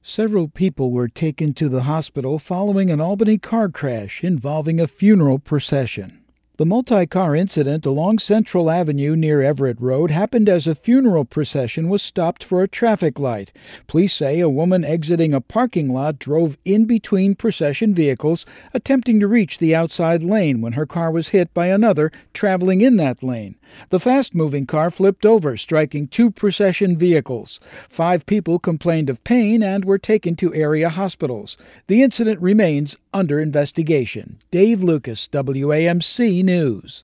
Several people were taken to the hospital following an Albany car crash involving a funeral procession. The multi-car incident along Central Avenue near Everett Road happened as a funeral procession was stopped for a traffic light. Police say a woman exiting a parking lot drove in between procession vehicles, attempting to reach the outside lane when her car was hit by another traveling in that lane. The fast-moving car flipped over, striking two procession vehicles. 5 people complained of pain and were taken to area hospitals. The incident remains under investigation. Dave Lucas, WAMC News.